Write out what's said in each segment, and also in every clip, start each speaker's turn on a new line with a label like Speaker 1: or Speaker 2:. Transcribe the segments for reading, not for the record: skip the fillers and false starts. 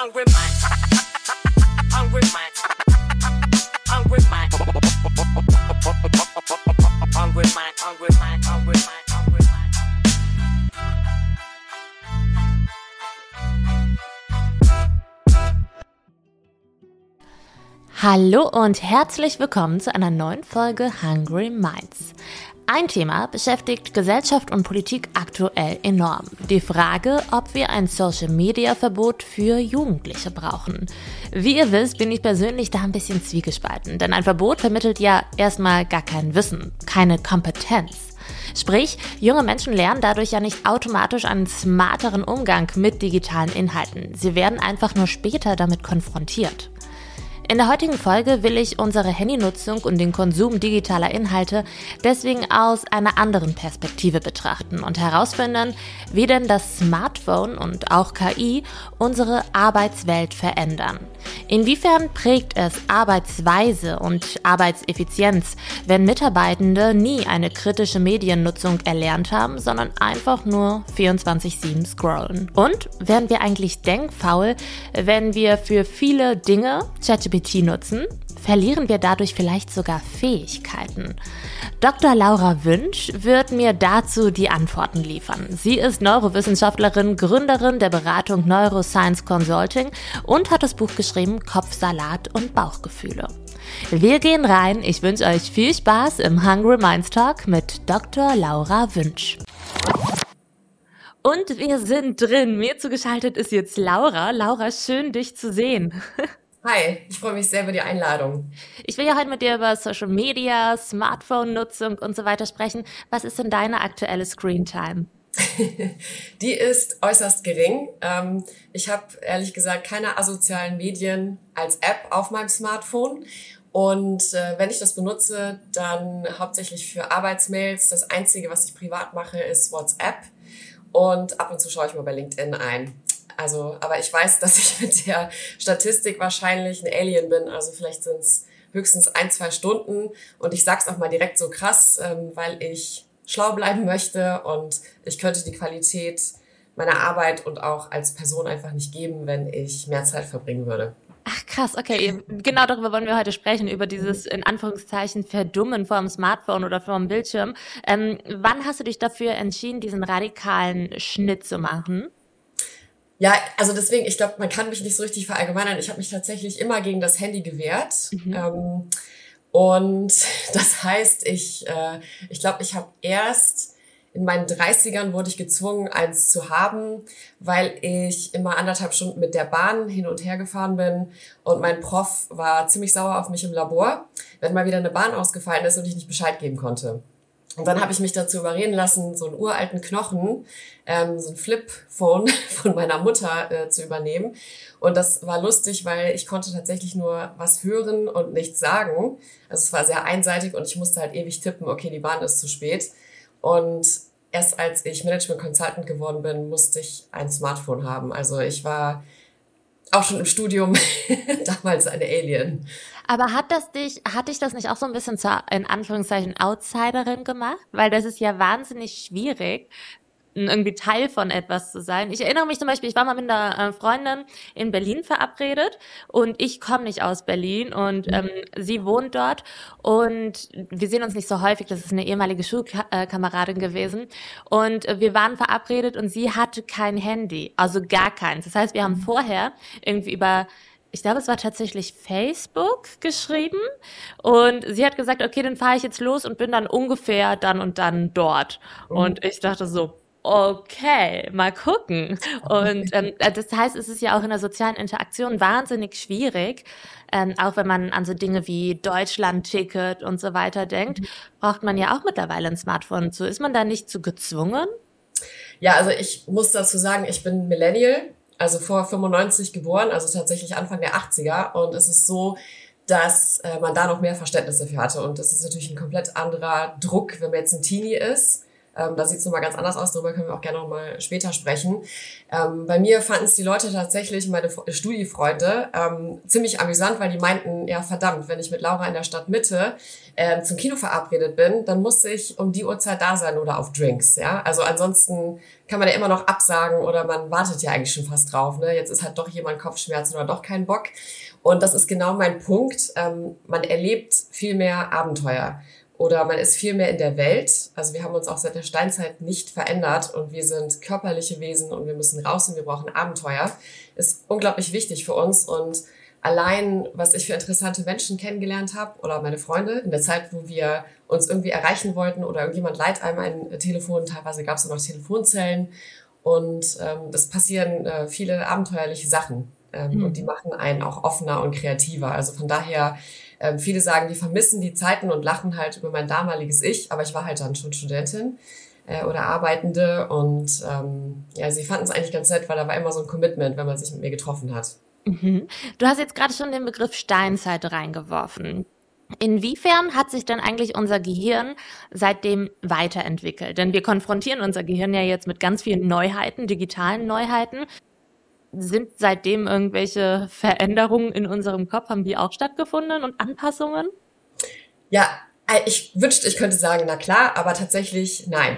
Speaker 1: Hungry minds. Hungry minds. Hungry minds. Hungry minds. Hungry minds. Hungry minds. Hungry minds.
Speaker 2: Hallo und herzlich willkommen zu einer neuen Folge Hungry Minds. Ein Thema beschäftigt Gesellschaft und Politik aktuell enorm. Die Frage, ob wir ein Social-Media-Verbot für Jugendliche brauchen. Wie ihr wisst, bin ich persönlich da ein bisschen zwiegespalten, denn ein Verbot vermittelt ja erstmal gar kein Wissen, keine Kompetenz. Sprich, junge Menschen lernen dadurch ja nicht automatisch einen smarteren Umgang mit digitalen Inhalten. Sie werden einfach nur später damit konfrontiert. In der heutigen Folge will ich unsere Handynutzung und den Konsum digitaler Inhalte deswegen aus einer anderen Perspektive betrachten und herausfinden, wie denn das Smartphone und auch KI unsere Arbeitswelt verändern. Inwiefern prägt es Arbeitsweise und Arbeitseffizienz, wenn Mitarbeitende nie eine kritische Mediennutzung erlernt haben, sondern einfach nur 24/7 scrollen? Und werden wir eigentlich denkfaul, wenn wir für viele Dinge ChatGPT nutzen? Verlieren wir dadurch vielleicht sogar Fähigkeiten? Dr. Laura Wünsch wird mir dazu die Antworten liefern. Sie ist Neurowissenschaftlerin, Gründerin der Beratung Neuroscience Consulting und hat das Buch geschrieben Kopfsalat und Bauchgefühle. Wir gehen rein. Ich wünsche euch viel Spaß im Hungry Minds Talk mit Dr. Laura Wünsch. Und wir sind drin. Mir zugeschaltet ist jetzt Laura. Laura, schön dich zu sehen.
Speaker 3: Hi, ich freue mich sehr über die Einladung.
Speaker 2: Ich will ja heute mit dir über Social Media, Smartphone-Nutzung und so weiter sprechen. Was ist denn deine aktuelle Screentime?
Speaker 3: Die ist äußerst gering. Ich habe ehrlich gesagt keine asozialen Medien als App auf meinem Smartphone. Und wenn ich das benutze, dann hauptsächlich für Arbeitsmails. Das Einzige, was ich privat mache, ist WhatsApp. Und ab und zu schaue ich mal bei LinkedIn ein. Aber ich weiß, dass ich mit der Statistik wahrscheinlich ein Alien bin. Also vielleicht sind es höchstens 1-2 Stunden. Und ich sag's auch mal direkt so krass, weil ich schlau bleiben möchte. Und ich könnte die Qualität meiner Arbeit und auch als Person einfach nicht geben, wenn ich mehr Zeit verbringen würde.
Speaker 2: Ach krass, okay. Genau darüber wollen wir heute sprechen, über dieses in Anführungszeichen Verdummen vor dem Smartphone oder vor dem Bildschirm. Wann hast du dich dafür entschieden, diesen radikalen Schnitt zu machen?
Speaker 3: Ja, also deswegen, ich glaube, man kann mich nicht so richtig verallgemeinern. Ich habe mich tatsächlich immer gegen das Handy gewehrt. Und das heißt, ich glaube, ich habe erst in meinen 30ern wurde ich gezwungen, eins zu haben, weil ich immer 1,5 Stunden mit der Bahn hin und her gefahren bin. Und mein Prof war ziemlich sauer auf mich im Labor, wenn mal wieder eine Bahn ausgefallen ist und ich nicht Bescheid geben konnte. Und dann habe ich mich dazu überreden lassen, so einen uralten Knochen, so ein Flip-Phone von meiner Mutter zu übernehmen. Und das war lustig, weil ich konnte tatsächlich nur was hören und nichts sagen. Also es war sehr einseitig und ich musste halt ewig tippen, okay, die Bahn ist zu spät. Und erst als ich Management Consultant geworden bin, musste ich ein Smartphone haben. Also ich war auch schon im Studium damals eine Alien.
Speaker 2: Aber hat dich das nicht auch so ein bisschen zur, in Anführungszeichen, Outsiderin gemacht? Weil das ist ja wahnsinnig schwierig, irgendwie Teil von etwas zu sein. Ich erinnere mich zum Beispiel, ich war mal mit einer Freundin in Berlin verabredet und ich komme nicht aus Berlin und sie wohnt dort und wir sehen uns nicht so häufig, das ist eine ehemalige Schulkameradin gewesen und wir waren verabredet und sie hatte kein Handy, also gar keins. Das heißt, wir haben vorher irgendwie ich glaube, es war tatsächlich Facebook geschrieben und sie hat gesagt, okay, dann fahre ich jetzt los und bin dann ungefähr dann und dann dort. Und ich dachte so, okay, mal gucken. Und das heißt, es ist ja auch in der sozialen Interaktion wahnsinnig schwierig, auch wenn man an so Dinge wie Deutschland-Ticket und so weiter denkt, braucht man ja auch mittlerweile ein Smartphone zu. Ist man da nicht zu gezwungen?
Speaker 3: Ja, also ich muss dazu sagen, ich bin Millennial, also vor 95 geboren, also tatsächlich Anfang der 80er. Und es ist so, dass man da noch mehr Verständnis dafür hatte. Und das ist natürlich ein komplett anderer Druck, wenn man jetzt ein Teenie ist. Da sieht es nochmal ganz anders aus, darüber können wir auch gerne nochmal später sprechen. Bei mir fanden es die Leute tatsächlich, meine Studiefreunde, ziemlich amüsant, weil die meinten, ja verdammt, wenn ich mit Laura in der Stadtmitte zum Kino verabredet bin, dann muss ich um die Uhrzeit da sein oder auf Drinks. Ja, also ansonsten kann man ja immer noch absagen oder man wartet ja eigentlich schon fast drauf. Ne? Jetzt ist halt doch jemand Kopfschmerzen oder doch kein Bock. Und das ist genau mein Punkt. Man erlebt viel mehr Abenteuer. Oder man ist viel mehr in der Welt. Also wir haben uns auch seit der Steinzeit nicht verändert und wir sind körperliche Wesen und wir müssen raus und wir brauchen Abenteuer. Ist unglaublich wichtig für uns und allein, was ich für interessante Menschen kennengelernt habe oder meine Freunde in der Zeit, wo wir uns irgendwie erreichen wollten oder irgendjemand leiht einem ein Telefon, teilweise gab es auch noch Telefonzellen und es passieren viele abenteuerliche Sachen und die machen einen auch offener und kreativer. Also von daher viele sagen, die vermissen die Zeiten und lachen halt über mein damaliges Ich, aber ich war halt dann schon Studentin oder Arbeitende und sie fanden es eigentlich ganz nett, weil da war immer so ein Commitment, wenn man sich mit mir getroffen hat.
Speaker 2: Mhm. Du hast jetzt gerade schon den Begriff Steinzeit reingeworfen. Inwiefern hat sich denn eigentlich unser Gehirn seitdem weiterentwickelt? Denn wir konfrontieren unser Gehirn ja jetzt mit ganz vielen Neuheiten, digitalen Neuheiten. Sind seitdem irgendwelche Veränderungen in unserem Kopf, haben die auch stattgefunden und Anpassungen?
Speaker 3: Ja, ich wünschte, ich könnte sagen, na klar, aber tatsächlich nein.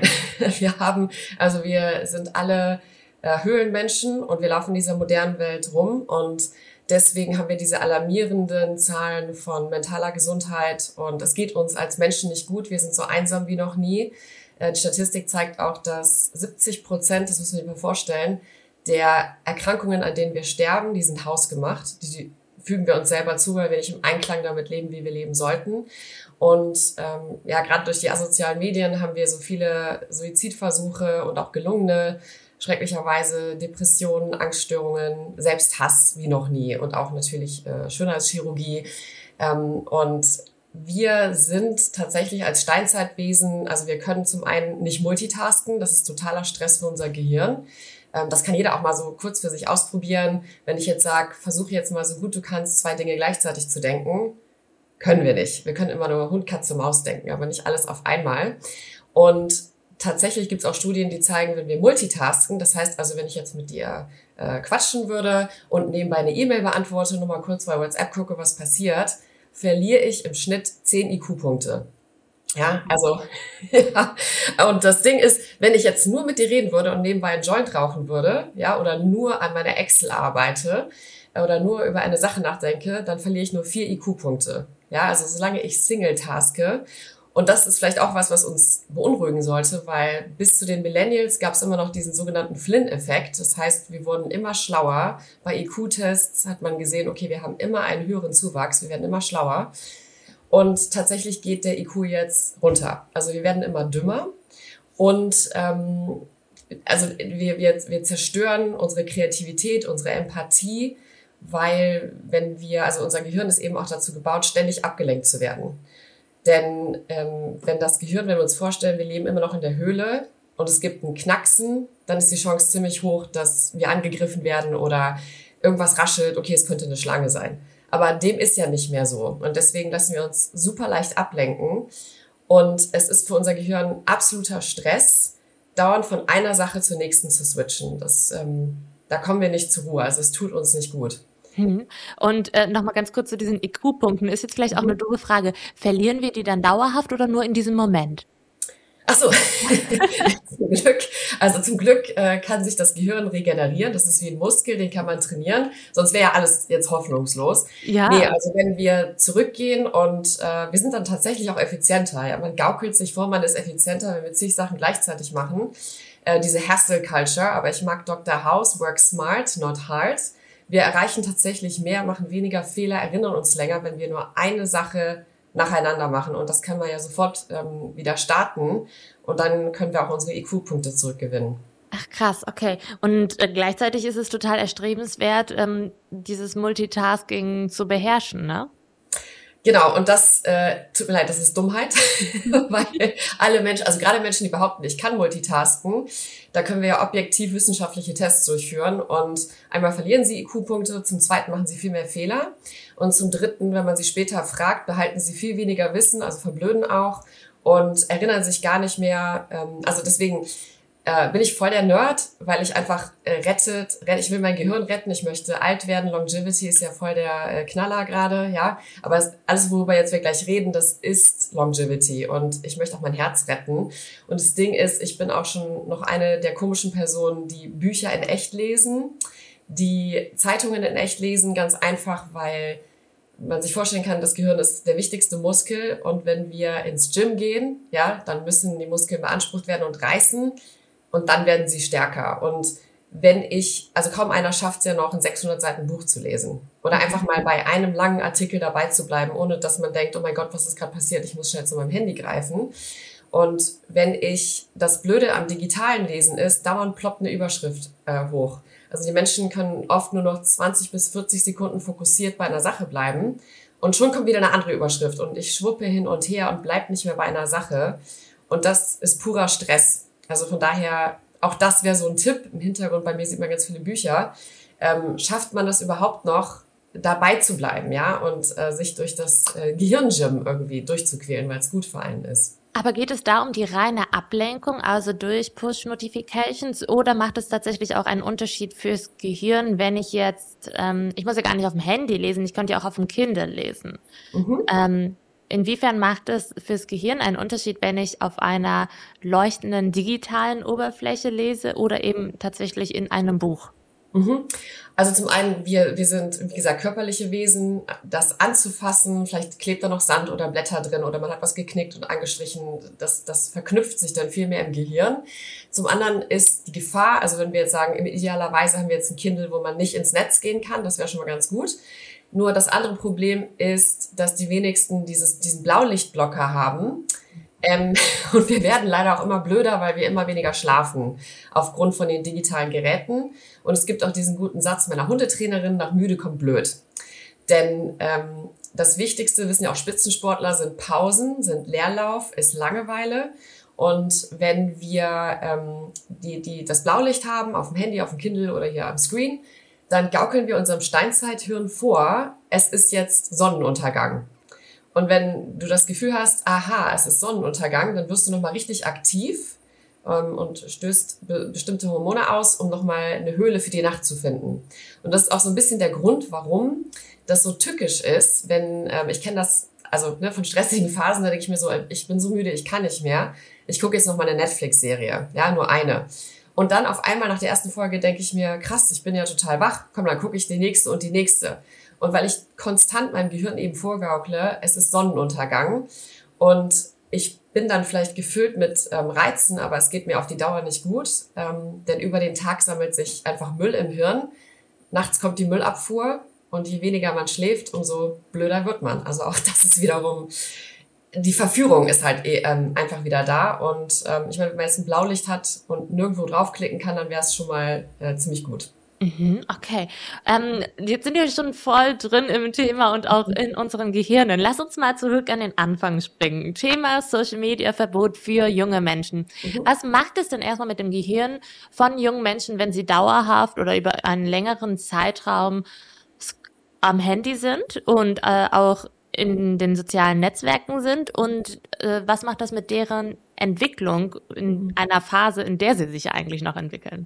Speaker 3: Wir sind alle Höhlenmenschen und wir laufen in dieser modernen Welt rum und deswegen haben wir diese alarmierenden Zahlen von mentaler Gesundheit und es geht uns als Menschen nicht gut. Wir sind so einsam wie noch nie. Die Statistik zeigt auch, dass 70%, das müssen wir uns mal vorstellen, der Erkrankungen, an denen wir sterben, die sind hausgemacht. Die fügen wir uns selber zu, weil wir nicht im Einklang damit leben, wie wir leben sollten. Und gerade durch die asozialen Medien haben wir so viele Suizidversuche und auch gelungene, schrecklicherweise Depressionen, Angststörungen, Selbsthass wie noch nie und auch natürlich Schönheitschirurgie. Und wir sind tatsächlich als Steinzeitwesen, also wir können zum einen nicht multitasken, das ist totaler Stress für unser Gehirn. Das kann jeder auch mal so kurz für sich ausprobieren. Wenn ich jetzt sage, versuche jetzt mal so gut du kannst, 2 Dinge gleichzeitig zu denken, können wir nicht. Wir können immer nur Hund, Katze, Maus denken, aber nicht alles auf einmal. Und tatsächlich gibt es auch Studien, die zeigen, wenn wir multitasken, das heißt also, wenn ich jetzt mit dir quatschen würde und nebenbei eine E-Mail beantworte, nur mal kurz bei WhatsApp gucke, was passiert, verliere ich im Schnitt 10 IQ-Punkte. Ja, also, ja. Und das Ding ist, wenn ich jetzt nur mit dir reden würde und nebenbei einen Joint rauchen würde, ja, oder nur an meiner Excel arbeite oder nur über eine Sache nachdenke, dann verliere ich nur 4 IQ-Punkte. Ja, also solange ich Single-taske. Und das ist vielleicht auch was uns beunruhigen sollte, weil bis zu den Millennials gab es immer noch diesen sogenannten Flynn-Effekt. Das heißt, wir wurden immer schlauer. Bei IQ-Tests hat man gesehen, okay, wir haben immer einen höheren Zuwachs, wir werden immer schlauer. Und tatsächlich geht der IQ jetzt runter. Also wir werden immer dümmer und wir zerstören unsere Kreativität, unsere Empathie, weil unser Gehirn ist eben auch dazu gebaut, ständig abgelenkt zu werden. Denn wenn wir uns vorstellen, wir leben immer noch in der Höhle und es gibt ein Knacksen, dann ist die Chance ziemlich hoch, dass wir angegriffen werden oder irgendwas raschelt, okay, es könnte eine Schlange sein. Aber dem ist ja nicht mehr so. Und deswegen lassen wir uns super leicht ablenken. Und es ist für unser Gehirn absoluter Stress, dauernd von einer Sache zur nächsten zu switchen. Da kommen wir nicht zur Ruhe. Also es tut uns nicht gut.
Speaker 2: Und nochmal ganz kurz zu diesen IQ-Punkten. Ist jetzt vielleicht auch eine doofe Frage. Verlieren wir die dann dauerhaft oder nur in diesem Moment?
Speaker 3: Ach so, zum Glück kann sich das Gehirn regenerieren. Das ist wie ein Muskel, den kann man trainieren. Sonst wäre ja alles jetzt hoffnungslos.
Speaker 2: Ja.
Speaker 3: Nee, also wenn wir zurückgehen und wir sind dann tatsächlich auch effizienter. Ja? Man gaukelt sich vor, man ist effizienter, wenn wir zig Sachen gleichzeitig machen. Diese Hustle-Culture, aber ich mag Dr. House, work smart, not hard. Wir erreichen tatsächlich mehr, machen weniger Fehler, erinnern uns länger, wenn wir nur eine Sache nacheinander machen. Und das können wir ja sofort wieder starten. Und dann können wir auch unsere IQ-Punkte zurückgewinnen.
Speaker 2: Ach krass, okay. Und gleichzeitig ist es total erstrebenswert, dieses Multitasking zu beherrschen, ne?
Speaker 3: Genau, und das, tut mir leid, das ist Dummheit, weil alle Menschen, also gerade Menschen, die behaupten, ich kann multitasken, da können wir ja objektiv wissenschaftliche Tests durchführen und einmal verlieren sie IQ-Punkte, zum zweiten machen sie viel mehr Fehler und zum dritten, wenn man sie später fragt, behalten sie viel weniger Wissen, also verblöden auch und erinnern sich gar nicht mehr. Also deswegen bin ich voll der Nerd, weil ich einfach ich will mein Gehirn retten, ich möchte alt werden. Longevity ist ja voll der Knaller gerade, ja. Aber alles, worüber jetzt wir gleich reden, das ist Longevity und ich möchte auch mein Herz retten. Und das Ding ist, ich bin auch schon noch eine der komischen Personen, die Bücher in echt lesen, die Zeitungen in echt lesen, ganz einfach, weil man sich vorstellen kann, das Gehirn ist der wichtigste Muskel und wenn wir ins Gym gehen, ja, dann müssen die Muskeln beansprucht werden und reißen. Und dann werden sie stärker. Und also kaum einer schafft es ja noch, ein 600 Seiten Buch zu lesen. Oder einfach mal bei einem langen Artikel dabei zu bleiben, ohne dass man denkt, oh mein Gott, was ist gerade passiert? Ich muss schnell zu meinem Handy greifen. Und das Blöde am digitalen Lesen ist, dauernd ploppt eine Überschrift hoch. Also die Menschen können oft nur noch 20 bis 40 Sekunden fokussiert bei einer Sache bleiben. Und schon kommt wieder eine andere Überschrift. Und ich schwuppe hin und her und bleib nicht mehr bei einer Sache. Und das ist purer Stress. Also von daher, auch das wäre so ein Tipp. Im Hintergrund, bei mir sieht man ganz viele Bücher. Schafft man das überhaupt noch, dabei zu bleiben, ja? Und sich durch das Gehirngym irgendwie durchzuquälen, weil es gut für einen ist.
Speaker 2: Aber geht es da um die reine Ablenkung, also durch Push-Notifications, oder macht es tatsächlich auch einen Unterschied fürs Gehirn, wenn ich jetzt, ich muss ja gar nicht auf dem Handy lesen, ich könnte ja auch auf dem Kindle lesen. Inwiefern macht es fürs Gehirn einen Unterschied, wenn ich auf einer leuchtenden digitalen Oberfläche lese oder eben tatsächlich in einem Buch?
Speaker 3: Also zum einen, wir sind, wie gesagt, körperliche Wesen. Das anzufassen, vielleicht klebt da noch Sand oder Blätter drin oder man hat was geknickt und angestrichen, das verknüpft sich dann viel mehr im Gehirn. Zum anderen ist die Gefahr, also wenn wir jetzt sagen, idealerweise haben wir jetzt ein Kindle, wo man nicht ins Netz gehen kann, das wäre schon mal ganz gut. Nur das andere Problem ist, dass die wenigsten diesen Blaulichtblocker haben. Und wir werden leider auch immer blöder, weil wir immer weniger schlafen aufgrund von den digitalen Geräten. Und es gibt auch diesen guten Satz meiner Hundetrainerin, nach müde kommt blöd. Denn das Wichtigste, wissen ja auch Spitzensportler, sind Pausen, sind Leerlauf, ist Langeweile. Und wenn wir das Blaulicht haben, auf dem Handy, auf dem Kindle oder hier am Screen, dann gaukeln wir unserem Steinzeithirn vor, es ist jetzt Sonnenuntergang. Und wenn du das Gefühl hast, aha, es ist Sonnenuntergang, dann wirst du nochmal richtig aktiv und stößt bestimmte Hormone aus, um nochmal eine Höhle für die Nacht zu finden. Und das ist auch so ein bisschen der Grund, warum das so tückisch ist, wenn, ich kenne das, also von stressigen Phasen, da denke ich mir so, ich bin so müde, ich kann nicht mehr. Ich gucke jetzt nochmal eine Netflix-Serie, ja, nur eine. Und dann auf einmal nach der ersten Folge denke ich mir, krass, ich bin ja total wach. Komm, dann gucke ich die nächste und die nächste. Und weil ich konstant meinem Gehirn eben vorgaukle, es ist Sonnenuntergang und ich bin dann vielleicht gefüllt mit Reizen, aber es geht mir auf die Dauer nicht gut, denn über den Tag sammelt sich einfach Müll im Hirn. Nachts kommt die Müllabfuhr und je weniger man schläft, umso blöder wird man. Also auch das ist wiederum... Die Verführung ist halt einfach wieder da und ich meine, wenn man jetzt ein Blaulicht hat und nirgendwo draufklicken kann, dann wäre es schon mal ziemlich gut.
Speaker 2: Okay. Jetzt sind wir schon voll drin im Thema und auch in unseren Gehirnen. Lass uns mal zurück an den Anfang springen. Thema Social Media Verbot für junge Menschen. Was macht es denn erstmal mit dem Gehirn von jungen Menschen, wenn sie dauerhaft oder über einen längeren Zeitraum am Handy sind und auch in den sozialen Netzwerken sind und was macht das mit deren Entwicklung in einer Phase, in der sie sich eigentlich noch entwickeln?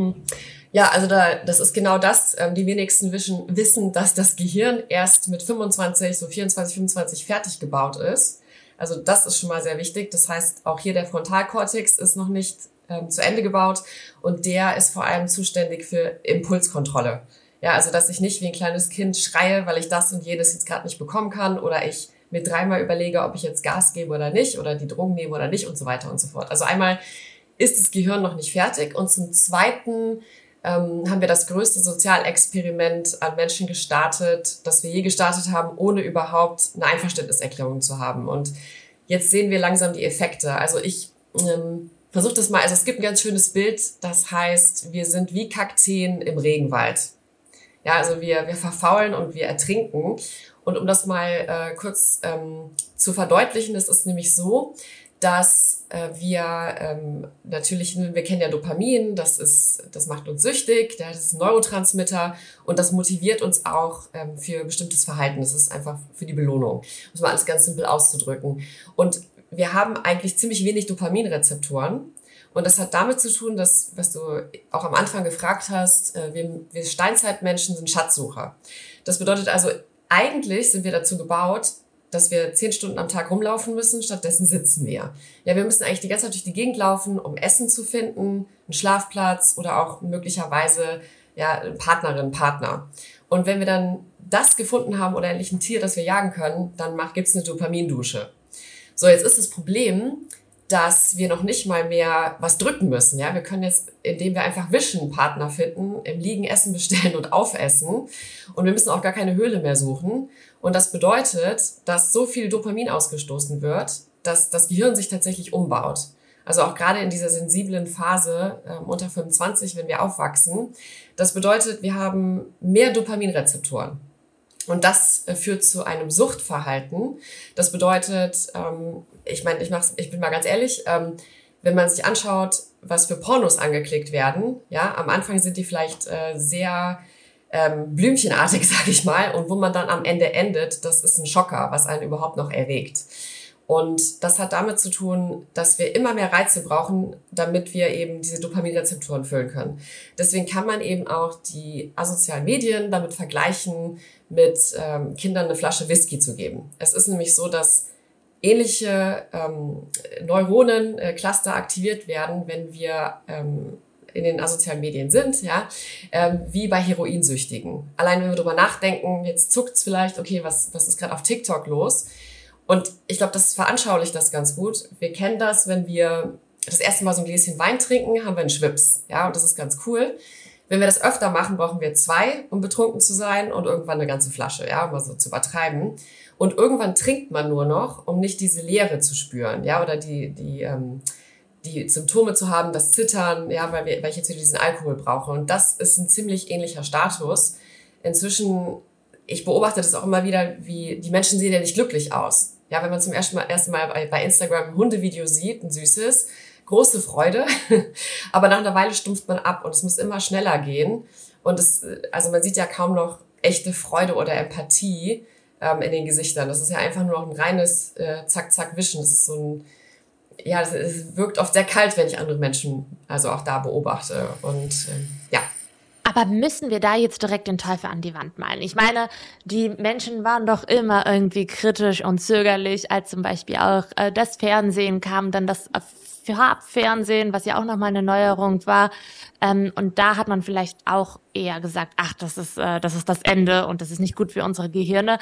Speaker 3: Ja, also das ist genau das. Die wenigsten wissen, dass das Gehirn erst mit 24, so 24, 25 fertig gebaut ist. Also das ist schon mal sehr wichtig. Das heißt, auch hier der Frontalkortex ist noch nicht zu Ende gebaut und der ist vor allem zuständig für Impulskontrolle. Ja, also dass ich nicht wie ein kleines Kind schreie, weil ich das und jenes jetzt gerade nicht bekommen kann oder ich mir dreimal überlege, ob ich jetzt Gas gebe oder nicht oder die Drogen nehme oder nicht und so weiter und so fort. Also einmal ist das Gehirn noch nicht fertig und zum Zweiten haben wir das größte Sozialexperiment an Menschen gestartet, das wir je gestartet haben, ohne überhaupt eine Einverständniserklärung zu haben. Und jetzt sehen wir langsam die Effekte. Also ich versuche das mal, also es gibt ein ganz schönes Bild, das heißt, wir sind wie Kakteen im Regenwald. Ja, also wir verfaulen und wir ertrinken. Und um das mal kurz zu verdeutlichen, es ist nämlich so, dass wir natürlich, wir kennen ja Dopamin, das macht uns süchtig, das ist ein Neurotransmitter und das motiviert uns auch für bestimmtes Verhalten. Das ist einfach für die Belohnung, um es mal alles ganz simpel auszudrücken. Und wir haben eigentlich ziemlich wenig Dopaminrezeptoren. Und das hat damit zu tun, dass, was du auch am Anfang gefragt hast, wir Steinzeitmenschen sind Schatzsucher. Das bedeutet also, eigentlich sind wir dazu gebaut, dass wir 10 Stunden am Tag rumlaufen müssen, stattdessen sitzen wir. Ja, wir müssen eigentlich die ganze Zeit durch die Gegend laufen, um Essen zu finden, einen Schlafplatz oder auch möglicherweise eine Partnerin, Partner. Und wenn wir dann das gefunden haben oder endlich ein Tier, das wir jagen können, dann gibt's eine Dopamindusche. So, jetzt ist das Problem, dass wir noch nicht mal mehr was drücken müssen. Ja, wir können jetzt, indem wir einfach wischen, einen Partner finden, im Liegen Essen bestellen und aufessen. Und wir müssen auch gar keine Höhle mehr suchen. Und das bedeutet, dass so viel Dopamin ausgestoßen wird, dass das Gehirn sich tatsächlich umbaut. Also auch gerade in dieser sensiblen Phase unter 25, wenn wir aufwachsen. Das bedeutet, wir haben mehr Dopaminrezeptoren. Und das führt zu einem Suchtverhalten. Das bedeutet, ich bin mal ganz ehrlich, wenn man sich anschaut, was für Pornos angeklickt werden, ja, am Anfang sind die vielleicht sehr blümchenartig, sag ich mal, und wo man dann am Ende endet, das ist ein Schocker, was einen überhaupt noch erregt. Und das hat damit zu tun, dass wir immer mehr Reize brauchen, damit wir eben diese Dopaminrezeptoren füllen können. Deswegen kann man eben auch die asozialen Medien damit vergleichen, mit Kindern eine Flasche Whisky zu geben. Es ist nämlich so, dass ähnliche Neuronencluster aktiviert werden, wenn wir in den asozialen Medien sind, ja, wie bei Heroinsüchtigen. Allein wenn wir drüber nachdenken, jetzt zuckt's vielleicht, okay, was ist gerade auf TikTok los? Und ich glaube, das veranschaulicht das ganz gut. Wir kennen das, wenn wir das erste Mal so ein Gläschen Wein trinken, haben wir einen Schwips. Ja, und das ist ganz cool. Wenn wir das öfter machen, brauchen wir 2, um betrunken zu sein und irgendwann eine ganze Flasche, ja, um mal so zu übertreiben. Und irgendwann trinkt man nur noch, um nicht diese Leere zu spüren, ja, oder die Symptome zu haben, das Zittern, ja, weil ich jetzt wieder diesen Alkohol brauche. Und das ist ein ziemlich ähnlicher Status. Inzwischen, ich beobachte das auch immer wieder, wie die Menschen sehen ja nicht glücklich aus. Ja, wenn man zum ersten Mal bei Instagram ein Hundevideo sieht, ein süßes, große Freude, aber nach einer Weile stumpft man ab und es muss immer schneller gehen. Und also man sieht ja kaum noch echte Freude oder Empathie in den Gesichtern. Das ist ja einfach nur noch ein reines Zack-Zack-Wischen. Das ist so ein, ja, es wirkt oft sehr kalt, wenn ich andere Menschen also auch da beobachte. Und ja.
Speaker 2: Aber müssen wir da jetzt direkt den Teufel an die Wand malen? Ich meine, die Menschen waren doch immer irgendwie kritisch und zögerlich, als zum Beispiel auch das Fernsehen kam, dann das Farbfernsehen, was ja auch nochmal eine Neuerung war. Und da hat man vielleicht auch eher gesagt, ach, das ist das Ende und das ist nicht gut für unsere Gehirne.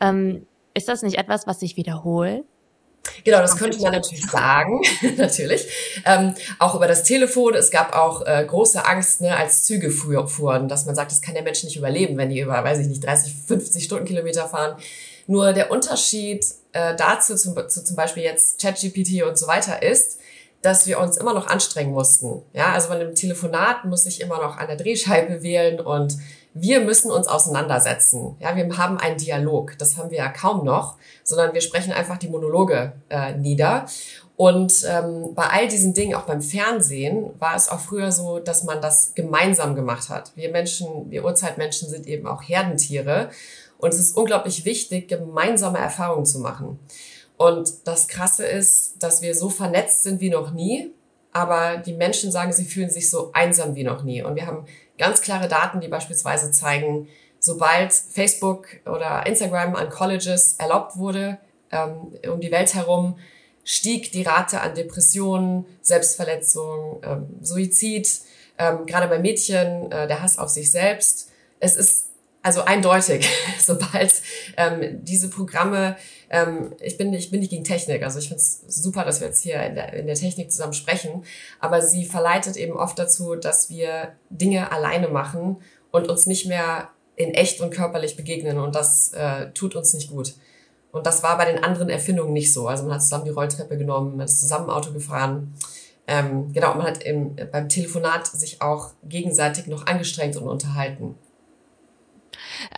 Speaker 2: Ist das nicht etwas, was sich wiederholt?
Speaker 3: Genau, das könnte man natürlich sagen, natürlich. Auch über das Telefon. Es gab auch große Angst, ne, als Züge fuhren, dass man sagt, das kann der Mensch nicht überleben, wenn die über, 30, 50 Stundenkilometer fahren. Nur der Unterschied dazu zum Beispiel jetzt ChatGPT und so weiter ist, dass wir uns immer noch anstrengen mussten. Ja, also bei einem Telefonat muss ich immer noch an der Drehscheibe wählen und wir müssen uns auseinandersetzen. Ja, wir haben einen Dialog. Das haben wir ja kaum noch, sondern wir sprechen einfach die Monologe nieder. Und bei all diesen Dingen, auch beim Fernsehen, war es auch früher so, dass man das gemeinsam gemacht hat. Wir Urzeitmenschen sind eben auch Herdentiere. Und es ist unglaublich wichtig, gemeinsame Erfahrungen zu machen. Und das Krasse ist, dass wir so vernetzt sind wie noch nie, aber die Menschen sagen, sie fühlen sich so einsam wie noch nie. Und wir haben ganz klare Daten, die beispielsweise zeigen, sobald Facebook oder Instagram an Colleges erlaubt wurde, um die Welt herum, stieg die Rate an Depressionen, Selbstverletzung, Suizid, gerade bei Mädchen, der Hass auf sich selbst. Es ist also eindeutig, sobald diese Programme, ich bin nicht gegen Technik, also ich finde es super, dass wir jetzt hier in der Technik zusammen sprechen, aber sie verleitet eben oft dazu, dass wir Dinge alleine machen und uns nicht mehr in echt und körperlich begegnen und das tut uns nicht gut. Und das war bei den anderen Erfindungen nicht so. Also man hat zusammen die Rolltreppe genommen, man ist zusammen Auto gefahren. Genau, man hat beim Telefonat sich auch gegenseitig noch angestrengt und unterhalten.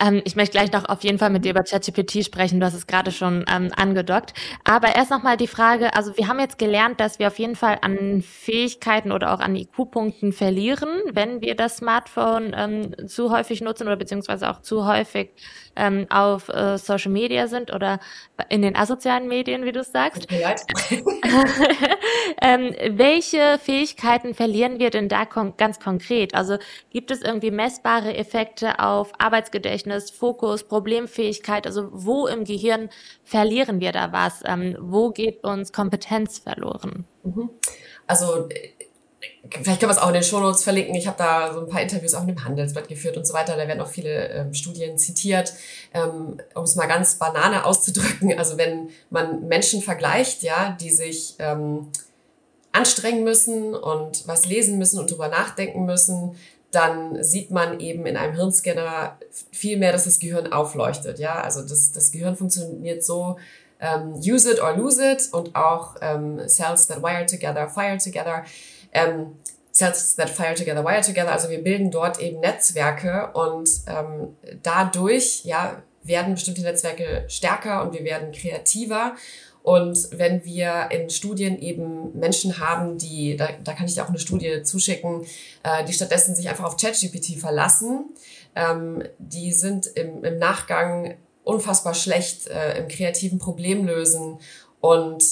Speaker 2: Ich möchte gleich noch auf jeden Fall mit dir über ChatGPT sprechen. Du hast es gerade schon angedockt. Aber erst nochmal die Frage, also wir haben jetzt gelernt, dass wir auf jeden Fall an Fähigkeiten oder auch an IQ-Punkten verlieren, wenn wir das Smartphone zu häufig nutzen oder beziehungsweise auch zu häufig auf Social Media sind oder in den asozialen Medien, wie du es sagst.
Speaker 3: Tut mir leid.
Speaker 2: Welche Fähigkeiten verlieren wir denn da ganz konkret? Also gibt es irgendwie messbare Effekte auf Arbeitsgedächtnis, Fokus, Problemfähigkeit? Also wo im Gehirn verlieren wir da was? Wo geht uns Kompetenz verloren?
Speaker 3: Also vielleicht können wir es auch in den Shownotes verlinken. Ich habe da so ein paar Interviews auch in dem Handelsblatt geführt und so weiter. Da werden auch viele Studien zitiert. Um es mal ganz banane auszudrücken, also wenn man Menschen vergleicht, ja, die sich anstrengen müssen und was lesen müssen und drüber nachdenken müssen, dann sieht man eben in einem Hirnscanner viel mehr, dass das Gehirn aufleuchtet. Ja, also das Gehirn funktioniert so, use it or lose it, und auch cells that wire together, fire together. Cells that fire together, wire together. Also wir bilden dort eben Netzwerke und dadurch werden bestimmte Netzwerke stärker und wir werden kreativer. Und wenn wir in Studien eben Menschen haben, die, da kann ich dir auch eine Studie zuschicken, die stattdessen sich einfach auf ChatGPT verlassen, die sind im Nachgang unfassbar schlecht im kreativen Problemlösen und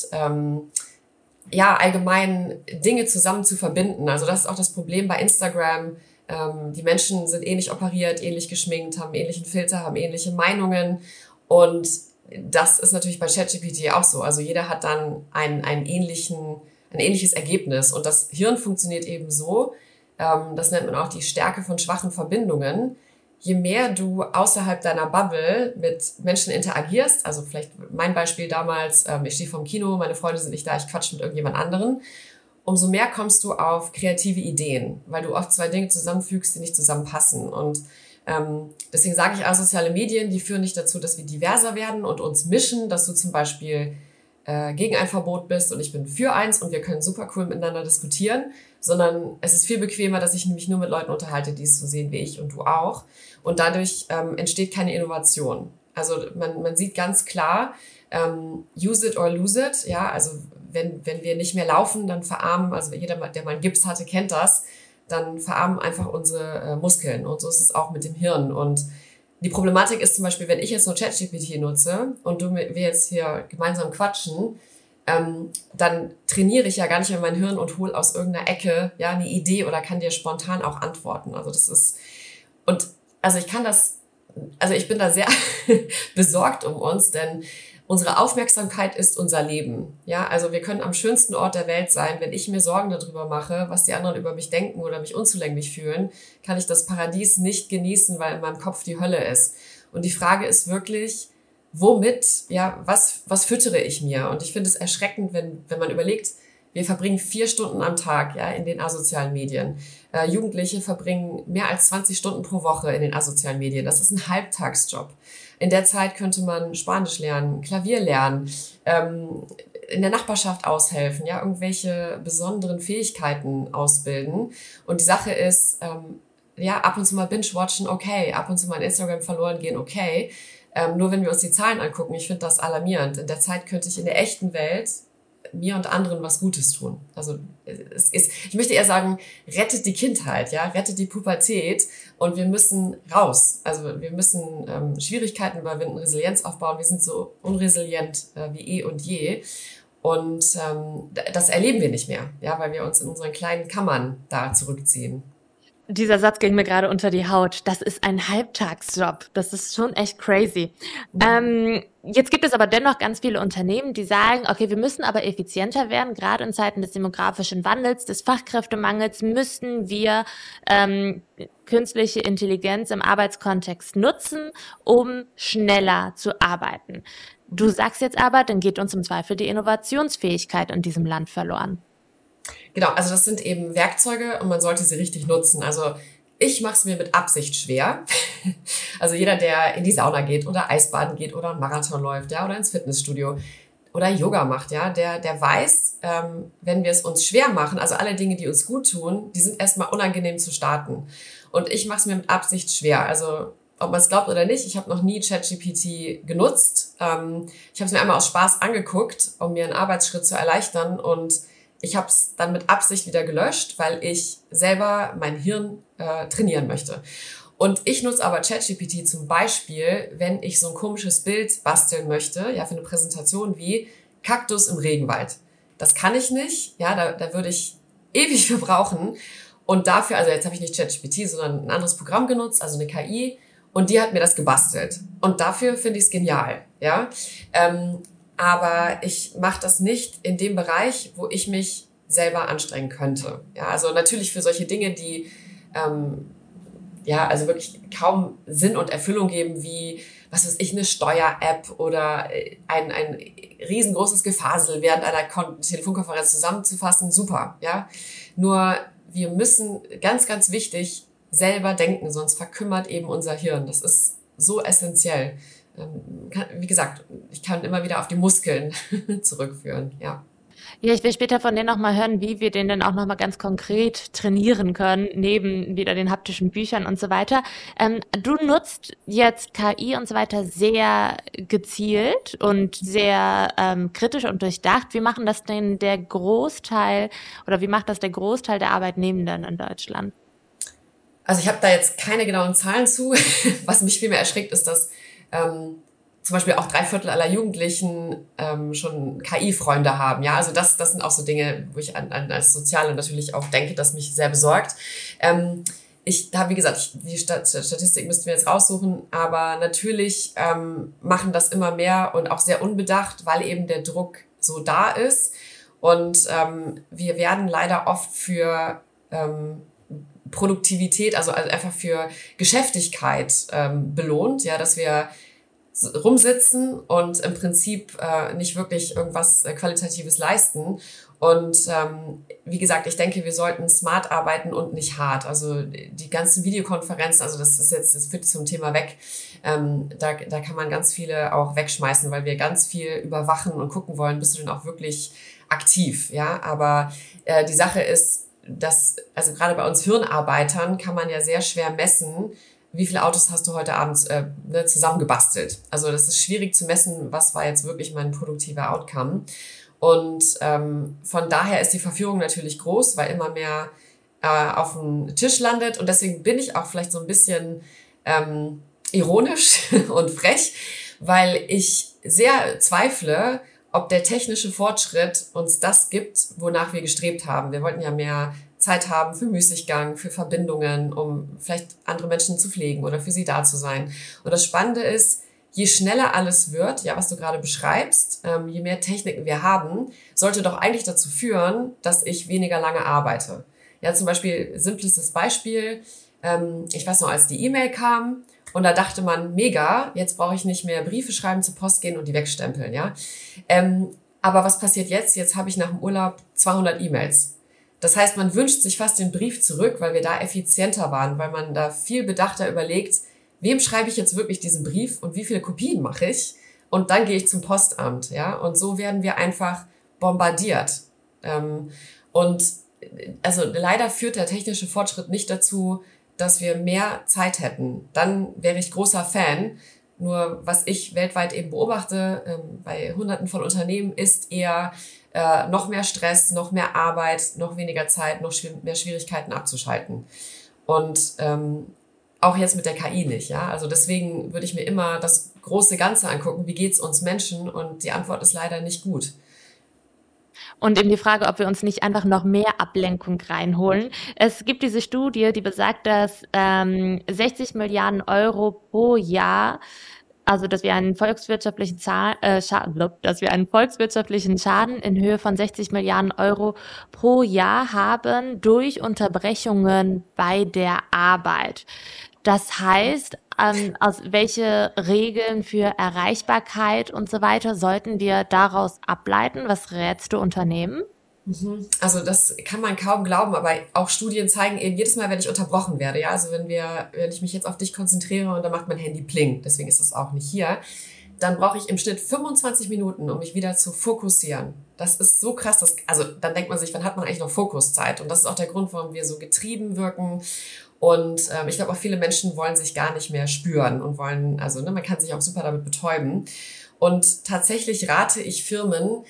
Speaker 3: allgemein Dinge zusammen zu verbinden. Also das ist auch das Problem bei Instagram. Die Menschen sind ähnlich operiert, ähnlich geschminkt, haben ähnlichen Filter, haben ähnliche Meinungen, und das ist natürlich bei ChatGPT auch so. Also jeder hat dann ein ähnliches Ergebnis. Und das Hirn funktioniert eben so, das nennt man auch die Stärke von schwachen Verbindungen. Je mehr du außerhalb deiner Bubble mit Menschen interagierst, also vielleicht mein Beispiel damals, ich stehe vorm Kino, meine Freunde sind nicht da, ich quatsche mit irgendjemand anderen, umso mehr kommst du auf kreative Ideen, weil du oft zwei Dinge zusammenfügst, die nicht zusammenpassen. Und deswegen sage ich, asoziale Medien, die führen nicht dazu, dass wir diverser werden und uns mischen, dass du zum Beispiel gegen ein Verbot bist und ich bin für eins und wir können super cool miteinander diskutieren, sondern es ist viel bequemer, dass ich mich nur mit Leuten unterhalte, die es so sehen wie ich und du auch. Und dadurch entsteht keine Innovation. Also man sieht ganz klar, use it or lose it. Ja, also wenn wir nicht mehr laufen, dann verarmen, also jeder, der mal einen Gips hatte, kennt das, dann verarmen einfach unsere Muskeln. Und so ist es auch mit dem Hirn. Und die Problematik ist zum Beispiel, wenn ich jetzt nur ChatGPT nutze und wir jetzt hier gemeinsam quatschen, dann trainiere ich ja gar nicht mehr mein Hirn und hole aus irgendeiner Ecke eine Idee oder kann dir spontan auch antworten. Also das ist, und also ich bin da sehr besorgt um uns, denn unsere Aufmerksamkeit ist unser Leben. Ja, also wir können am schönsten Ort der Welt sein. Wenn ich mir Sorgen darüber mache, was die anderen über mich denken oder mich unzulänglich fühlen, kann ich das Paradies nicht genießen, weil in meinem Kopf die Hölle ist. Und die Frage ist wirklich, womit, was füttere ich mir? Und ich finde es erschreckend, wenn man überlegt, wir verbringen 4 Stunden am Tag in den asozialen Medien. Jugendliche verbringen mehr als 20 Stunden pro Woche in den asozialen Medien. Das ist ein Halbtagsjob. In der Zeit könnte man Spanisch lernen, Klavier lernen, in der Nachbarschaft aushelfen, irgendwelche besonderen Fähigkeiten ausbilden. Und die Sache ist, ab und zu mal binge-watchen, okay, ab und zu mal in Instagram verloren gehen, okay. Nur wenn wir uns die Zahlen angucken, ich finde das alarmierend. In der Zeit könnte ich in der echten Welt mir und anderen was Gutes tun. Also ich möchte eher sagen, rettet die Kindheit, rettet die Pubertät, und wir müssen raus. Also wir müssen Schwierigkeiten überwinden, Resilienz aufbauen. Wir sind so unresilient wie eh und je. Und das erleben wir nicht mehr, weil wir uns in unseren kleinen Kammern da zurückziehen.
Speaker 2: Dieser Satz ging mir gerade unter die Haut. Das ist ein Halbtagsjob. Das ist schon echt crazy. Jetzt gibt es aber dennoch ganz viele Unternehmen, die sagen, okay, wir müssen aber effizienter werden. Gerade in Zeiten des demografischen Wandels, des Fachkräftemangels müssen wir künstliche Intelligenz im Arbeitskontext nutzen, um schneller zu arbeiten. Du sagst jetzt aber, dann geht uns im Zweifel die Innovationsfähigkeit in diesem Land verloren.
Speaker 3: Genau, also das sind eben Werkzeuge und man sollte sie richtig nutzen. Also ich mache es mir mit Absicht schwer. Also jeder, der in die Sauna geht oder Eisbaden geht oder einen Marathon läuft, oder ins Fitnessstudio oder Yoga macht, der weiß, wenn wir es uns schwer machen, also alle Dinge, die uns gut tun, die sind erstmal unangenehm zu starten. Und ich mache es mir mit Absicht schwer. Also ob man es glaubt oder nicht, ich habe noch nie ChatGPT genutzt. Ich habe es mir einmal aus Spaß angeguckt, um mir einen Arbeitsschritt zu erleichtern, und ich habe es dann mit Absicht wieder gelöscht, weil ich selber mein Hirn trainieren möchte. Und ich nutze aber ChatGPT zum Beispiel, wenn ich so ein komisches Bild basteln möchte, ja, für eine Präsentation wie Kaktus im Regenwald. Das kann ich nicht, ja, da würde ich ewig für brauchen. Und dafür, also jetzt habe ich nicht ChatGPT, sondern ein anderes Programm genutzt, also eine KI, und die hat mir das gebastelt. Und dafür finde ich es genial, ja. Aber ich mache das nicht in dem Bereich, wo ich mich selber anstrengen könnte. Ja, also natürlich für solche Dinge, die also wirklich kaum Sinn und Erfüllung geben, wie, was weiß ich, eine Steuer-App oder ein riesengroßes Gefasel während einer Telefonkonferenz zusammenzufassen, super, ja. Nur wir müssen, ganz, ganz wichtig, selber denken, sonst verkümmert eben unser Hirn. Das ist so essentiell. Wie gesagt, ich kann immer wieder auf die Muskeln zurückführen, ja.
Speaker 2: Ja, ich will später von dir nochmal hören, wie wir den dann auch nochmal ganz konkret trainieren können, neben wieder den haptischen Büchern und so weiter. Du nutzt jetzt KI und so weiter sehr gezielt und sehr kritisch und durchdacht. Wie machen das denn der Großteil oder wie macht das der Großteil der Arbeitnehmenden in Deutschland?
Speaker 3: Also ich habe da jetzt keine genauen Zahlen zu. Was mich viel mehr erschreckt, ist, dass zum Beispiel auch 3/4 aller Jugendlichen schon KI-Freunde haben. Ja, also das sind auch so Dinge, wo ich an als Soziale natürlich auch denke, das mich sehr besorgt. Ich habe, wie gesagt, die Statistik müssten wir jetzt raussuchen, aber natürlich machen das immer mehr und auch sehr unbedacht, weil eben der Druck so da ist. Und wir werden leider oft für Produktivität, also einfach für Geschäftigkeit belohnt, ja, dass wir rumsitzen und im Prinzip nicht wirklich irgendwas Qualitatives leisten. Und wie gesagt, ich denke, wir sollten smart arbeiten und nicht hart. Also die ganzen Videokonferenzen, also das führt zum Thema weg. Da kann man ganz viele auch wegschmeißen, weil wir ganz viel überwachen und gucken wollen, bist du denn auch wirklich aktiv, ja? Aber die Sache ist, dass, also gerade bei uns Hirnarbeitern kann man ja sehr schwer messen, wie viele Autos hast du heute Abend zusammengebastelt. Also das ist schwierig zu messen, was war jetzt wirklich mein produktiver Outcome. Und von daher ist die Verführung natürlich groß, weil immer mehr auf dem Tisch landet. Und deswegen bin ich auch vielleicht so ein bisschen ironisch und frech, weil ich sehr zweifle, ob der technische Fortschritt uns das gibt, wonach wir gestrebt haben. Wir wollten ja mehr Zeit haben für Müßiggang, für Verbindungen, um vielleicht andere Menschen zu pflegen oder für sie da zu sein. Und das Spannende ist, je schneller alles wird, ja, was du gerade beschreibst, je mehr Techniken wir haben, sollte doch eigentlich dazu führen, dass ich weniger lange arbeite. Ja, zum Beispiel, simplestes Beispiel, ich weiß noch, als die E-Mail kam und da dachte man, mega, jetzt brauche ich nicht mehr Briefe schreiben, zur Post gehen und die wegstempeln, ja. Aber was passiert jetzt? Jetzt habe ich nach dem Urlaub 200 E-Mails. Das heißt, man wünscht sich fast den Brief zurück, weil wir da effizienter waren, weil man da viel bedachter überlegt, wem schreibe ich jetzt wirklich diesen Brief und wie viele Kopien mache ich? Und dann gehe ich zum Postamt, ja. Und so werden wir einfach bombardiert. Und also leider führt der technische Fortschritt nicht dazu, dass wir mehr Zeit hätten. Dann wäre ich großer Fan. Nur was ich weltweit eben beobachte, bei Hunderten von Unternehmen, ist eher noch mehr Stress, noch mehr Arbeit, noch weniger Zeit, noch mehr Schwierigkeiten abzuschalten. Und auch jetzt mit der KI nicht, ja. Also deswegen würde ich mir immer das große Ganze angucken, wie geht's uns Menschen? Und die Antwort ist leider nicht gut.
Speaker 2: Und eben die Frage, ob wir uns nicht einfach noch mehr Ablenkung reinholen. Es gibt diese Studie, die besagt, dass 60 Milliarden Euro pro Jahr, also dass wir einen volkswirtschaftlichen Schaden in Höhe von 60 Milliarden Euro pro Jahr haben durch Unterbrechungen bei der Arbeit. Das heißt, welche Regeln für Erreichbarkeit und so weiter sollten wir daraus ableiten? Was rätst du Unternehmen?
Speaker 3: Also das kann man kaum glauben, aber auch Studien zeigen eben jedes Mal, wenn ich unterbrochen werde, ja, also wenn ich mich jetzt auf dich konzentriere und dann macht mein Handy Pling, deswegen ist das auch nicht hier, dann brauche ich im Schnitt 25 Minuten, um mich wieder zu fokussieren. Das ist so krass. Also dann denkt man sich, wann hat man eigentlich noch Fokuszeit? Und das ist auch der Grund, warum wir so getrieben wirken. Und ich glaube auch viele Menschen wollen sich gar nicht mehr spüren und wollen, also man kann sich auch super damit betäuben. Und tatsächlich rate ich Firmen,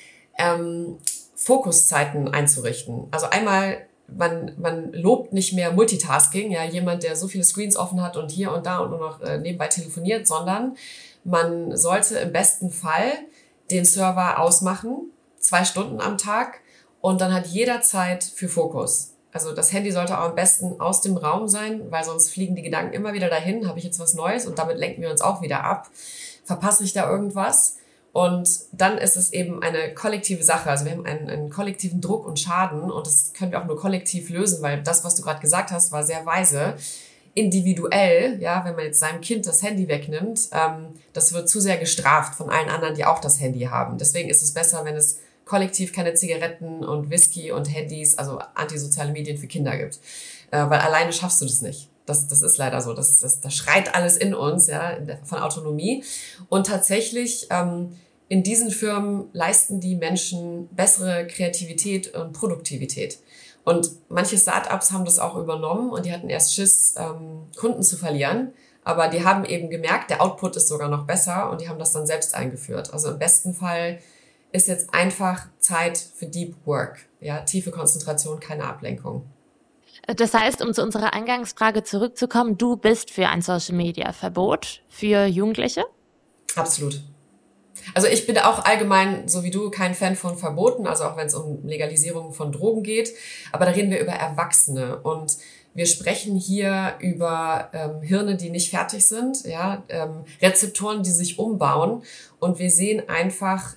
Speaker 3: Fokuszeiten einzurichten. Also einmal, man lobt nicht mehr Multitasking, ja, jemand, der so viele Screens offen hat und hier und da und nur noch nebenbei telefoniert, sondern man sollte im besten Fall den Server ausmachen, 2 Stunden am Tag, und dann hat jeder Zeit für Fokus. Also das Handy sollte auch am besten aus dem Raum sein, weil sonst fliegen die Gedanken immer wieder dahin, habe ich jetzt was Neues, und damit lenken wir uns auch wieder ab. Verpasse ich da irgendwas? Und dann ist es eben eine kollektive Sache. Also wir haben einen kollektiven Druck und Schaden, und das können wir auch nur kollektiv lösen, weil das, was du gerade gesagt hast, war sehr weise. Individuell, ja, wenn man jetzt seinem Kind das Handy wegnimmt, das wird zu sehr gestraft von allen anderen, die auch das Handy haben. Deswegen ist es besser, wenn es kollektiv keine Zigaretten und Whisky und Handys, also antisoziale Medien für Kinder gibt. Weil alleine schaffst du das nicht. Das ist leider so. Das schreit alles in uns, ja, von Autonomie. Und tatsächlich, in diesen Firmen leisten die Menschen bessere Kreativität und Produktivität. Und manche Startups haben das auch übernommen, und die hatten erst Schiss, Kunden zu verlieren. Aber die haben eben gemerkt, der Output ist sogar noch besser, und die haben das dann selbst eingeführt. Also im besten Fall ist jetzt einfach Zeit für Deep Work. Ja, tiefe Konzentration, keine Ablenkung.
Speaker 2: Das heißt, um zu unserer Eingangsfrage zurückzukommen, du bist für ein Social-Media-Verbot für Jugendliche?
Speaker 3: Absolut. Also ich bin auch allgemein, so wie du, kein Fan von Verboten, also auch wenn es um Legalisierung von Drogen geht. Aber da reden wir über Erwachsene, und wir sprechen hier über Hirne, die nicht fertig sind, ja, Rezeptoren, die sich umbauen, und wir sehen einfach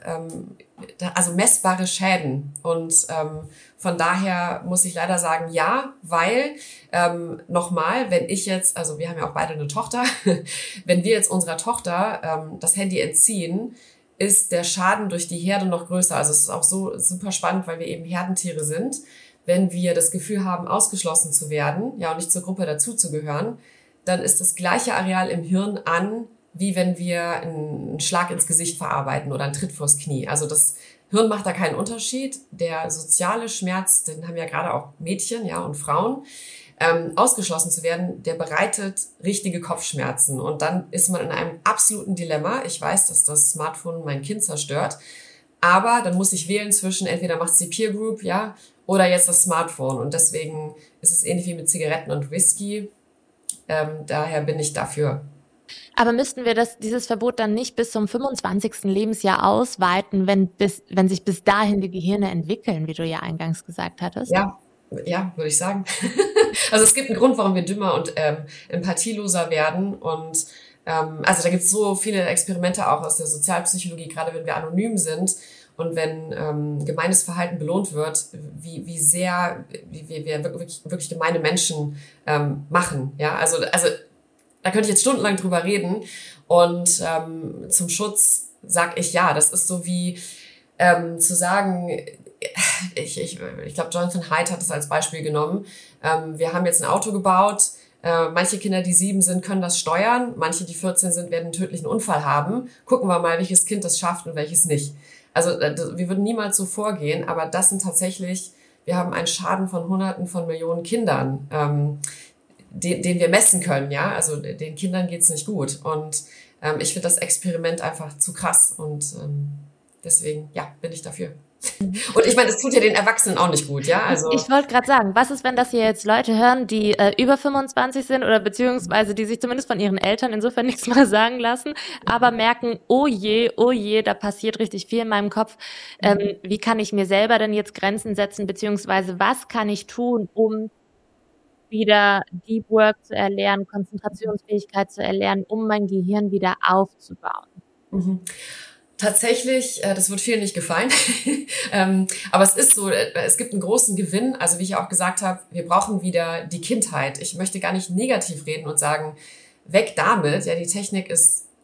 Speaker 3: also messbare Schäden. Und von daher muss ich leider sagen, ja, weil nochmal, wenn ich jetzt, also wir haben ja auch beide eine Tochter, wenn wir jetzt unserer Tochter das Handy entziehen, ist der Schaden durch die Herde noch größer. Also es ist auch so super spannend, weil wir eben Herdentiere sind. Wenn wir das Gefühl haben, ausgeschlossen zu werden, ja, und nicht zur Gruppe dazuzugehören, dann ist das gleiche Areal im Hirn an, wie wenn wir einen Schlag ins Gesicht verarbeiten oder einen Tritt vors Knie. Also das Hirn macht da keinen Unterschied. Der soziale Schmerz, den haben ja gerade auch Mädchen, ja, und Frauen, ausgeschlossen zu werden, der bereitet richtige Kopfschmerzen. Und dann ist man in einem absoluten Dilemma. Ich weiß, dass das Smartphone mein Kind zerstört, aber dann muss ich wählen zwischen, entweder macht es die Peer Group, ja, oder jetzt das Smartphone. Und deswegen ist es ähnlich wie mit Zigaretten und Whisky. Daher bin ich dafür.
Speaker 2: Aber müssten wir dieses Verbot dann nicht bis zum 25. Lebensjahr ausweiten, wenn sich bis dahin die Gehirne entwickeln, wie du ja eingangs gesagt hattest?
Speaker 3: Ja, würde ich sagen. Also es gibt einen Grund, warum wir dümmer und empathieloser werden. Und also da gibt es so viele Experimente auch aus der Sozialpsychologie, gerade wenn wir anonym sind. Und wenn gemeines Verhalten belohnt wird, wie wir wirklich gemeine Menschen machen. Ja, also da könnte ich jetzt stundenlang drüber reden. Und zum Schutz sage ich ja, das ist so wie zu sagen, ich glaube, Jonathan Haidt hat das als Beispiel genommen. Wir haben jetzt ein Auto gebaut. Manche Kinder, die 7 sind, können das steuern. Manche, die 14 sind, werden einen tödlichen Unfall haben. Gucken wir mal, welches Kind das schafft und welches nicht. Also wir würden niemals so vorgehen, aber das sind tatsächlich, wir haben einen Schaden von Hunderten von Millionen Kindern, den wir messen können, ja. Also den Kindern geht's nicht gut. Und ich finde das Experiment einfach zu krass. Und deswegen, ja, bin ich dafür. Und ich meine, es tut ja den Erwachsenen auch nicht gut, ja. Also
Speaker 2: ich wollte gerade sagen, was ist, wenn das hier jetzt Leute hören, die über 25 sind oder beziehungsweise die sich zumindest von ihren Eltern insofern nichts mehr sagen lassen, aber merken, oh je, da passiert richtig viel in meinem Kopf. Wie kann ich mir selber denn jetzt Grenzen setzen, beziehungsweise was kann ich tun, um wieder Deep Work zu erlernen, Konzentrationsfähigkeit zu erlernen, um mein Gehirn wieder aufzubauen?
Speaker 3: Tatsächlich, das wird vielen nicht gefallen, aber es ist so, es gibt einen großen Gewinn. Also wie ich auch gesagt habe, wir brauchen wieder die Kindheit. Ich möchte gar nicht negativ reden und sagen, weg damit. Ja, die Technik ist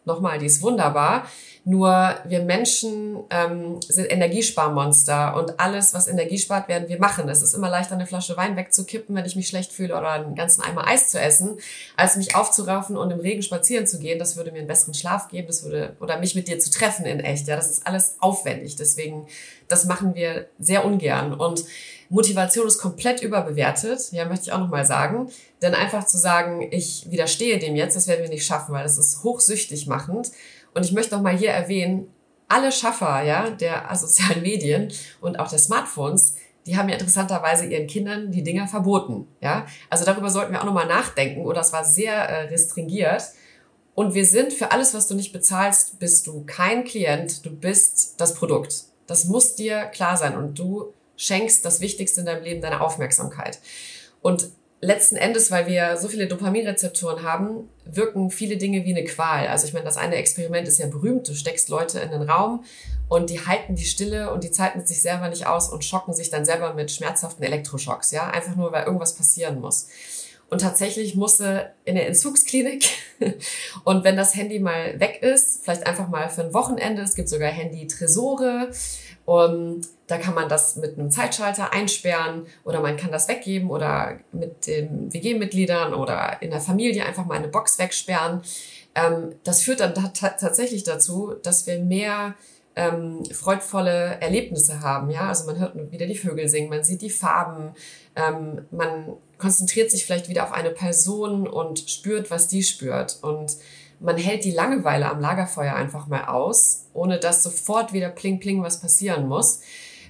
Speaker 3: nochmal, die ist wunderbar. Nur wir Menschen sind Energiesparmonster und alles, was Energie spart, werden wir machen. Es ist immer leichter, eine Flasche Wein wegzukippen, wenn ich mich schlecht fühle, oder einen ganzen Eimer Eis zu essen, als mich aufzuraffen und im Regen spazieren zu gehen. Das würde mir einen besseren Schlaf geben, oder mich mit dir zu treffen in echt. Ja, das ist alles aufwendig. Deswegen, das machen wir sehr ungern. Und Motivation ist komplett überbewertet, ja, möchte ich auch nochmal sagen. Denn einfach zu sagen, ich widerstehe dem jetzt, das werden wir nicht schaffen, weil das ist hochsüchtig machend. Und ich möchte noch mal hier erwähnen, alle Schaffer, ja, der sozialen Medien und auch der Smartphones, die haben ja interessanterweise ihren Kindern die Dinger verboten, ja. Also darüber sollten wir auch noch mal nachdenken, oder es war sehr restringiert. Und wir sind, für alles, was du nicht bezahlst, bist du kein Klient, du bist das Produkt. Das muss dir klar sein und du schenkst das Wichtigste in deinem Leben, deine Aufmerksamkeit. Und letzten Endes, weil wir so viele Dopaminrezeptoren haben, wirken viele Dinge wie eine Qual. Also ich meine, das eine Experiment ist ja berühmt. Du steckst Leute in den Raum und die halten die Stille und die Zeit mit sich selber nicht aus und schocken sich dann selber mit schmerzhaften Elektroschocks, ja, einfach nur, weil irgendwas passieren muss. Und tatsächlich musste in der Entzugsklinik und wenn das Handy mal weg ist, vielleicht einfach mal für ein Wochenende, es gibt sogar Handy-Tresore, und da kann man das mit einem Zeitschalter einsperren oder man kann das weggeben oder mit den WG-Mitgliedern oder in der Familie einfach mal eine Box wegsperren. Das führt dann tatsächlich dazu, dass wir mehr freudvolle Erlebnisse haben. Ja, also man hört wieder die Vögel singen, man sieht die Farben, man konzentriert sich vielleicht wieder auf eine Person und spürt, was die spürt. Und man hält die Langeweile am Lagerfeuer einfach mal aus, ohne dass sofort wieder pling pling was passieren muss.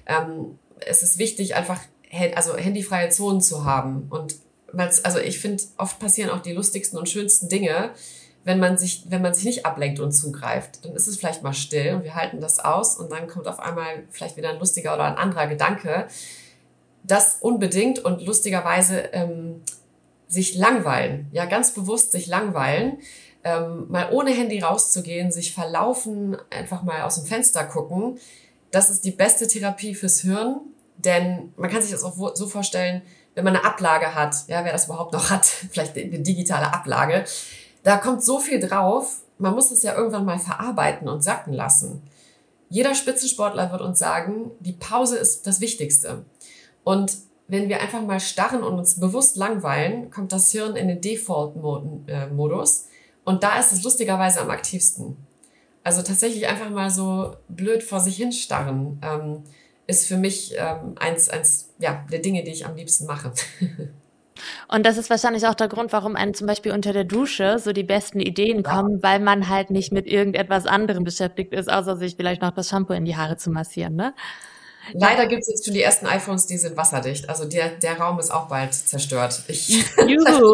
Speaker 3: Es ist wichtig, einfach handyfreie Zonen zu haben. Und ich finde, oft passieren auch die lustigsten und schönsten Dinge, wenn man sich nicht ablenkt und zugreift. Dann ist es vielleicht mal still und wir halten das aus und dann kommt auf einmal vielleicht wieder ein lustiger oder ein anderer Gedanke. Das unbedingt und lustigerweise sich langweilen, ja, ganz bewusst sich langweilen, mal ohne Handy rauszugehen, sich verlaufen, einfach mal aus dem Fenster gucken. Das ist die beste Therapie fürs Hirn, denn man kann sich das auch so vorstellen, wenn man eine Ablage hat, ja, wer das überhaupt noch hat, vielleicht eine digitale Ablage, da kommt so viel drauf, man muss es ja irgendwann mal verarbeiten und sacken lassen. Jeder Spitzensportler wird uns sagen, die Pause ist das Wichtigste. Und wenn wir einfach mal starren und uns bewusst langweilen, kommt das Hirn in den Default-Modus. Und da ist es lustigerweise am aktivsten. Also tatsächlich einfach mal so blöd vor sich hinstarren, ist für mich eins der Dinge, die ich am liebsten mache.
Speaker 2: Und das ist wahrscheinlich auch der Grund, warum einem zum Beispiel unter der Dusche so die besten Ideen kommen, weil man halt nicht mit irgendetwas anderem beschäftigt ist, außer sich vielleicht noch das Shampoo in die Haare zu massieren, ne?
Speaker 3: Leider gibt es jetzt schon die ersten iPhones, die sind wasserdicht. Also der Raum ist auch bald zerstört.
Speaker 2: Juhu.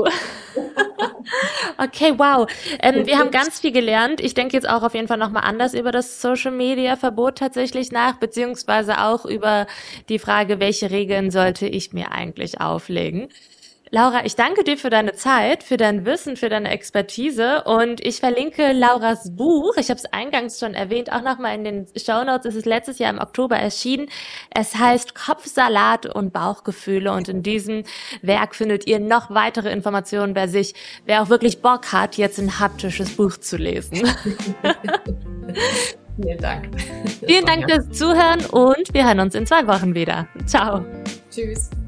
Speaker 2: Okay, wow. Wir haben ganz viel gelernt. Ich denke jetzt auch auf jeden Fall nochmal anders über das Social-Media-Verbot tatsächlich nach, beziehungsweise auch über die Frage, welche Regeln sollte ich mir eigentlich auflegen. Laura, ich danke dir für deine Zeit, für dein Wissen, für deine Expertise und ich verlinke Lauras Buch, ich habe es eingangs schon erwähnt, auch nochmal in den Shownotes. Es ist letztes Jahr im Oktober erschienen. Es heißt Kopfsalat und Bauchgefühle und in diesem Werk findet ihr noch weitere Informationen, wer auch wirklich Bock hat, jetzt ein haptisches Buch zu lesen.
Speaker 3: Vielen Dank.
Speaker 2: Vielen Dank fürs Zuhören und wir hören uns in 2 Wochen wieder. Ciao.
Speaker 3: Tschüss.